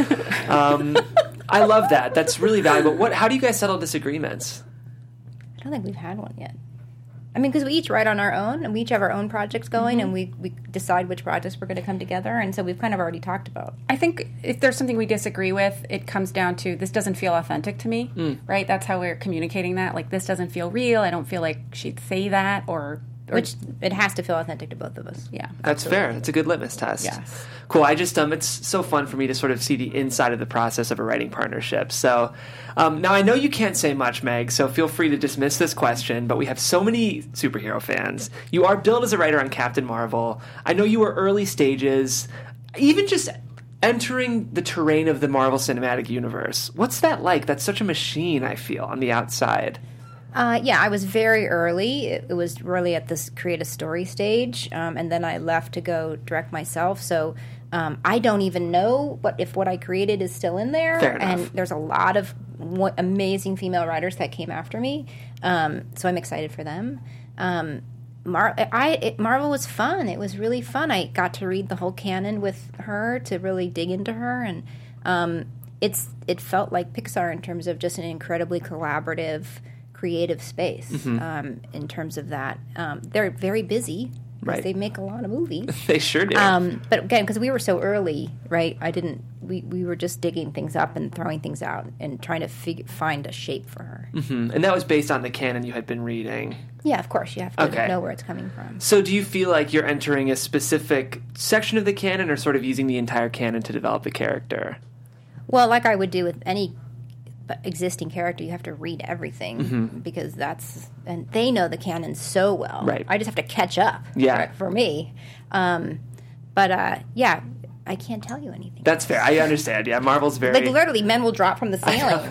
I love that. That's really valuable. How do you guys settle disagreements? I don't think we've had one yet. I mean, because we each write on our own, and we each have our own projects going, and we decide which projects we're going to come together, and so we've kind of already talked about. I think if there's something we disagree with, it comes down to, this doesn't feel authentic to me, right? That's how we're communicating that. Like, this doesn't feel real. I don't feel like she'd say that, or which it has to feel authentic to both of us. Yeah, that's fair. It's a good litmus test. Yes. Cool. I just it's so fun for me to sort of see the inside of the process of a writing partnership. So now I know you can't say much, Meg, so feel free to dismiss this question, but we have so many superhero fans. You are billed as a writer on Captain Marvel. I know you were early stages, even just entering the terrain of the Marvel Cinematic Universe. What's that like? That's such a machine, I feel, on the outside. Yeah, I was very early. It was really at this create a story stage, and then I left to go direct myself. So I don't even know if what I created is still in there. Fair enough. And there's a lot of amazing female writers that came after me, so I'm excited for them. Marvel was fun. It was really fun. I got to read the whole canon with her, to really dig into her, and it felt like Pixar in terms of just an incredibly collaborative, creative space. In terms of that, they're very busy, Right. They make a lot of movies. They sure do. But again, because we were so early, right? We were just digging things up and throwing things out and trying to find a shape for her. Mm-hmm. And that was based on the canon you had been reading. Yeah, of course. You have to know where it's coming from. So do you feel like you're entering a specific section of the canon or sort of using the entire canon to develop a character? Well, like I would do with any existing character, you have to read everything because and they know the canon so well. Right. I just have to catch up for me. Yeah, I can't tell you anything. That's fair. I understand. Yeah, Marvel's very... Like, literally, men will drop from the ceiling.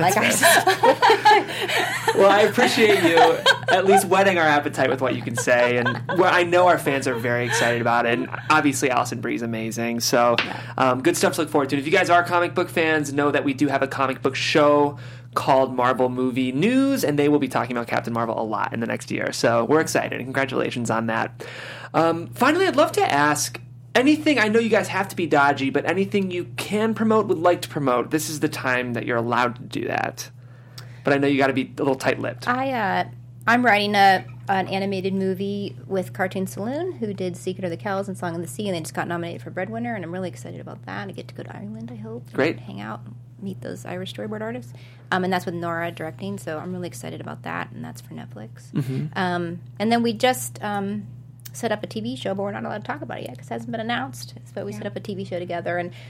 Well, I appreciate you at least whetting our appetite with what you can say. And I know our fans are very excited about it. And obviously, Alison Brie's amazing. So good stuff to look forward to. And if you guys are comic book fans, know that we do have a comic book show called Marvel Movie News, and they will be talking about Captain Marvel a lot in the next year. So we're excited. Congratulations on that. Finally, I'd love to ask... anything, I know you guys have to be dodgy, but anything you can promote, would like to promote, this is the time that you're allowed to do that. But I know you got to be a little tight-lipped. I'm writing an animated movie with Cartoon Saloon, who did Secret of the Kells and Song of the Sea, and they just got nominated for Breadwinner, and I'm really excited about that. I get to go to Ireland, I hope. Great. And hang out, meet those Irish storyboard artists. And that's with Nora directing, so I'm really excited about that, and that's for Netflix. Mm-hmm. And then we just... set up a TV show, but we're not allowed to talk about it yet because it hasn't been announced. But we set up a TV show together, and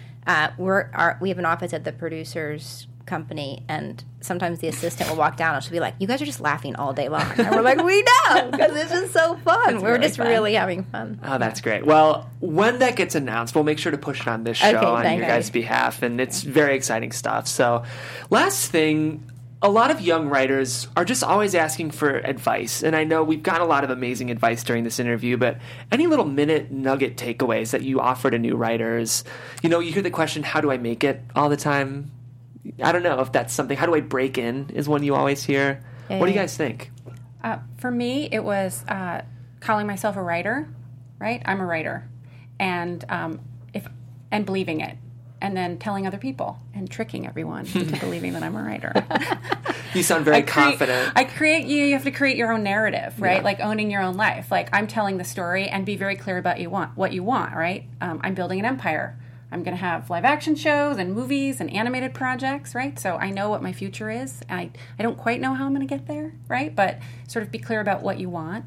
we have an office at the producer's company, and sometimes the assistant will walk down and she'll be like, "You guys are just laughing all day long," and we're like, "We know, because it's just so fun. We're just really having fun." Oh, that's great. Well, when that gets announced, we'll make sure to push it on this show on your guys' behalf, and it's very exciting stuff. So, last thing. A lot of young writers are just always asking for advice, and I know we've got a lot of amazing advice during this interview, but any little minute nugget takeaways that you offer to new writers? You know, you hear the question, how do I make it, all the time? I don't know if that's something. How do I break in is one you always hear. What do you guys think? For me, it was calling myself a writer, right? I'm a writer, and believing it. And then telling other people and tricking everyone into believing that I'm a writer. You sound very confident. You have to create your own narrative, right? Yeah. Like owning your own life. Like I'm telling the story and be very clear about what you want, right? I'm building an empire. I'm going to have live action shows and movies and animated projects, right? So I know what my future is. I don't quite know how I'm going to get there, right? But sort of be clear about what you want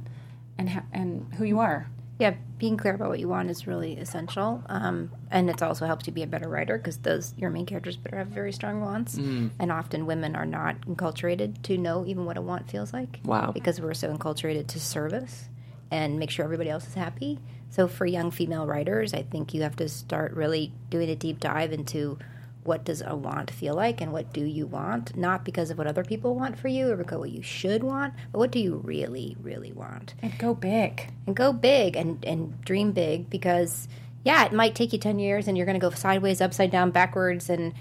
and who you are. Yeah, being clear about what you want is really essential, and it also helps you be a better writer because your main characters better have very strong wants, and often women are not enculturated to know even what a want feels like. Wow. Because we're so enculturated to service and make sure everybody else is happy. So for young female writers, I think you have to start really doing a deep dive into what does a want feel like and what do you want, not because of what other people want for you or because what you should want, but what do you really, really want. And go big. And go big and dream big because, yeah, it might take you 10 years and you're going to go sideways, upside down, backwards and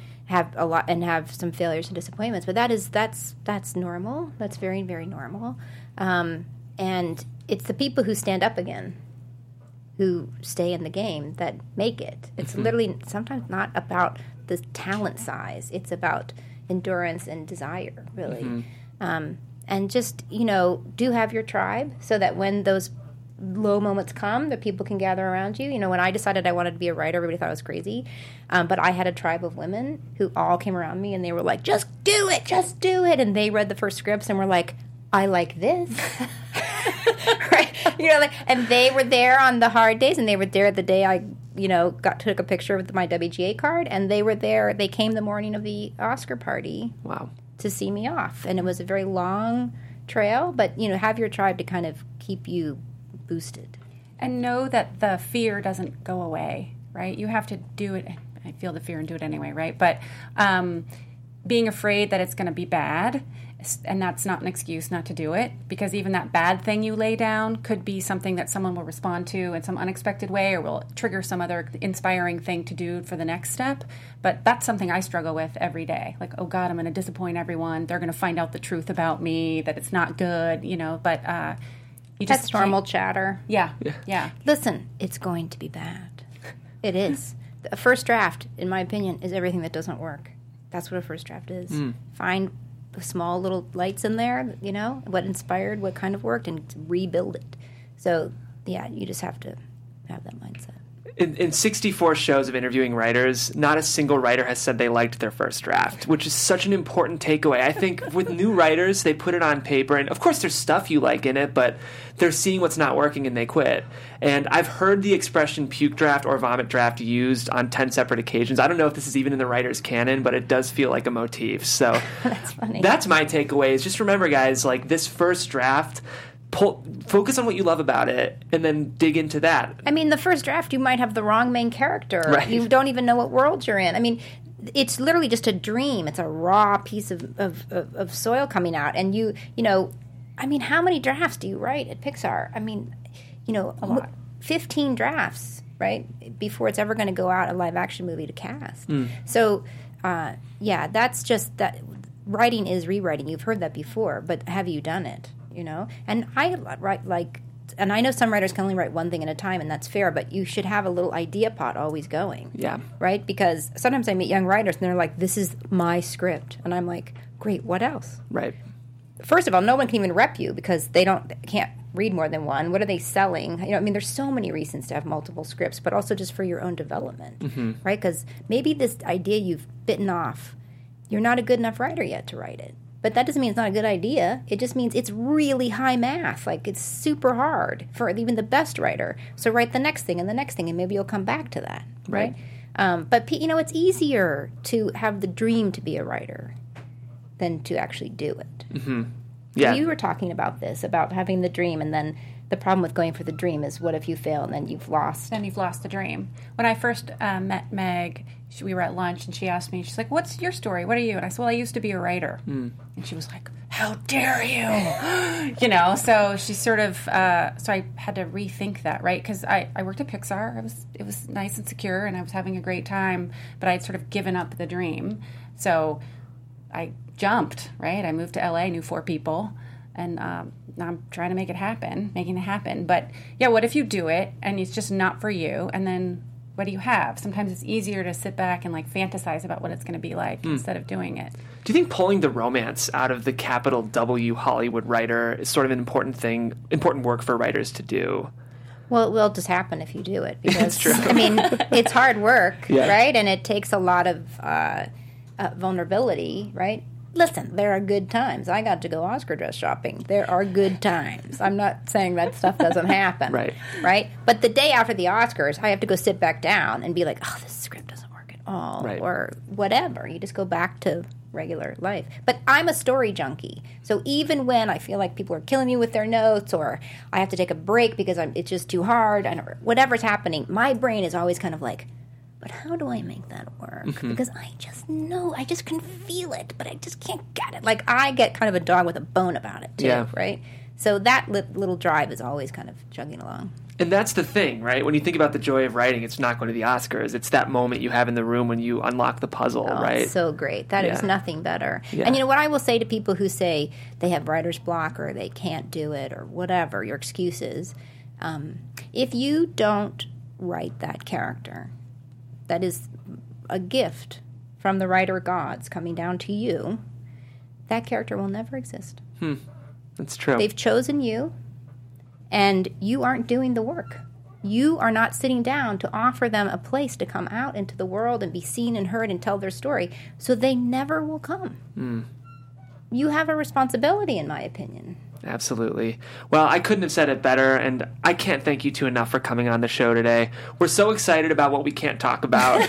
have some failures and disappointments, but that's normal. That's very, very normal. And it's the people who stand up again, who stay in the game, that make it. It's literally sometimes not about the talent size. It's about endurance and desire, really. And just, do have your tribe so that when those low moments come, the people can gather around you. When I decided I wanted to be a writer, everybody thought I was crazy. But I had a tribe of women who all came around me and they were like, just do it. And they read the first scripts and were like, I like this. Right? And they were there on the hard days and they were there the day I took a picture with my WGA card, and they were there. They came the morning of the Oscar party. Wow. To see me off, and it was a very long trail. But have your tribe to kind of keep you boosted, and know that the fear doesn't go away. Right? You have to do it. I feel the fear and do it anyway. Right? But being afraid that it's going to be bad. And that's not an excuse not to do it, because even that bad thing you lay down could be something that someone will respond to in some unexpected way or will trigger some other inspiring thing to do for the next step. But that's something I struggle with every day. Like, oh, God, I'm going to disappoint everyone. They're going to find out the truth about me, that it's not good, But that's normal chatter. Yeah. Listen, it's going to be bad. It is. A first draft, in my opinion, is everything that doesn't work. That's what a first draft is. Find small little lights in there, what inspired, what kind of worked, and rebuild it. So yeah, you just have to have that mindset. In 64 shows of interviewing writers, not a single writer has said they liked their first draft, which is such an important takeaway. I think with new writers, they put it on paper, and of course there's stuff you like in it, but they're seeing what's not working and they quit. And I've heard the expression puke draft or vomit draft used on 10 separate occasions. I don't know if this is even in the writer's canon, but it does feel like a motif. So That's funny. that's my takeaway is just remember, guys, like this first draft, focus on what you love about it, and then dig into that. I mean, the first draft, you might have the wrong main character. Right. You don't even know what world you're in. I mean, it's literally just a dream. It's a raw piece of soil coming out. And you know, I mean, how many drafts do you write at Pixar? I mean, you know, A lot. 15 drafts, right? Before it's ever going to go out a live action movie to cast. So, yeah, that's just that. Writing is rewriting. You've heard that before, but have you done it? You know, and I write and I know some writers can only write one thing at a time, and that's fair. But you should have a little idea pot always going. Yeah. Right. Because sometimes I meet young writers, and they're like, "This is my script," and I'm like, "Great. What else?" Right. First of all, no one can even rep you because they can't read more than one. What are they selling? You know, I mean, there's so many reasons to have multiple scripts, but also just for your own development, right? Because maybe this idea you've bitten off, you're not a good enough writer yet to write it. But that doesn't mean it's not a good idea. It just means it's really high math. Like, it's super hard for even the best writer. So write the next thing, and maybe you'll come back to that, right? But, you know, it's easier to have the dream to be a writer than to actually do it. Yeah. You were talking about this, about having the dream, and then the problem with going for the dream is what if you fail and then you've lost? Then you've lost the dream. When I first met Meg, we were at lunch, and she asked me, she's like, "What's your story? What are you?" And I said, "Well, I used to be a writer." And she was like, "How dare you?" You know, so she sort of, so I had to rethink that, right? Because I worked at Pixar. It was nice and secure, and I was having a great time, but I'd sort of given up the dream. So I jumped, right? I moved to LA, knew 4 people, and now I'm trying to making it happen. But yeah, what if you do it and it's just not for you, and then what do you have? Sometimes it's easier to sit back and like fantasize about what it's going to be like instead of doing it. Do you think pulling the romance out of the capital W Hollywood writer is sort of an important work for writers to do? Well, it will just happen if you do it. Because, That's true. I mean, it's hard work, Yeah. right? And it takes a lot of vulnerability, right? Listen, there are good times. I got to go Oscar dress shopping. There are good times. I'm not saying that stuff doesn't happen. Right. But the day after the Oscars, I have to go sit back down and be like, oh, this script doesn't work at all. Right. Or whatever. You just go back to regular life. But I'm a story junkie. So even when I feel like people are killing me with their notes, or I have to take a break because it's just too hard, whatever's happening, my brain is always kind of like, but how do I make that work? Because I just know, I just can feel it, but I just can't get it. Like, I get kind of a dog with a bone about it, too, Yeah. right? So that little drive is always kind of chugging along. And that's the thing, right? When you think about the joy of writing, it's not going to the Oscars. It's that moment you have in the room when you unlock the puzzle, Oh, right? it's so great. That is Yeah. nothing better. Yeah. And you know what I will say to people who say they have writer's block or they can't do it or whatever, your excuses, if you don't write that character, that is a gift from the writer gods coming down to you, that character will never exist. That's true. They've chosen you, and you aren't doing the work. You are not sitting down to offer them a place to come out into the world and be seen and heard and tell their story, so they never will come. You have a responsibility, in my opinion. Absolutely. Well, I couldn't have said it better, and I can't thank you two enough for coming on the show today. We're so excited about what we can't talk about.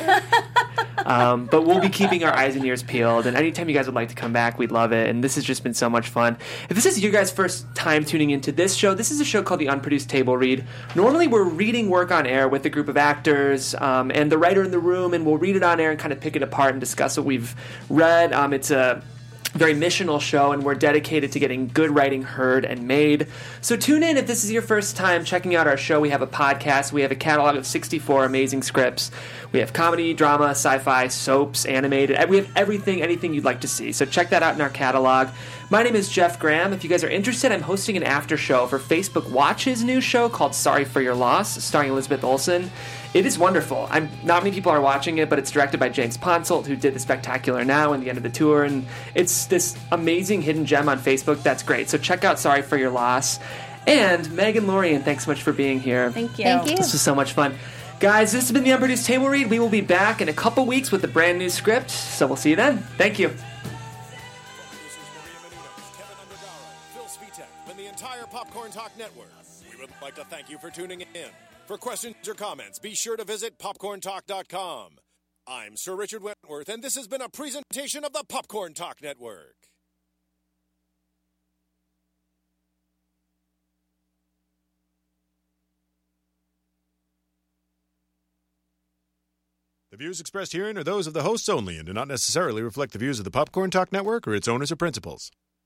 But we'll be keeping our eyes and ears peeled, and anytime you guys would like to come back, we'd love it, and this has just been so much fun. If this is your guys' first time tuning into this show, this is a show called The Unproduced Table Read. Normally we're reading work on air with a group of actors and the writer in the room, and we'll read it on air and kind of pick it apart and discuss what we've read. It's a very missional show, and we're dedicated to getting good writing heard and made. So tune in if this is your first time checking out our show. We have a podcast. We have a catalog of 64 amazing scripts. We have comedy, drama, sci-fi, soaps, animated. We have anything you'd like to see. So check that out in our catalog. My name is Jeff Graham. If you guys are interested, I'm hosting an after show for Facebook Watch's new show called Sorry for Your Loss, starring Elizabeth Olsen. It is wonderful. Not many people are watching it, but it's directed by James Ponsoldt, who did The Spectacular Now and The End of the Tour, and it's this amazing hidden gem on Facebook that's great. So check out Sorry for Your Loss. And Megan Lorien, thanks so much for being here. Thank you. Thank you. This was so much fun. Guys, this has been the Unproduced Table Read. We will be back in a couple weeks with a brand new script, so we'll see you then. Thank you. Producers Maria Menounos, Kevin Undergaro, Phil Svitek, and the entire Popcorn Talk Network. We would like to thank you for tuning in. For questions or comments, be sure to visit popcorntalk.com. I'm Sir Richard Wentworth, and this has been a presentation of the Popcorn Talk Network. The views expressed herein are those of the hosts only and do not necessarily reflect the views of the Popcorn Talk Network or its owners or principals.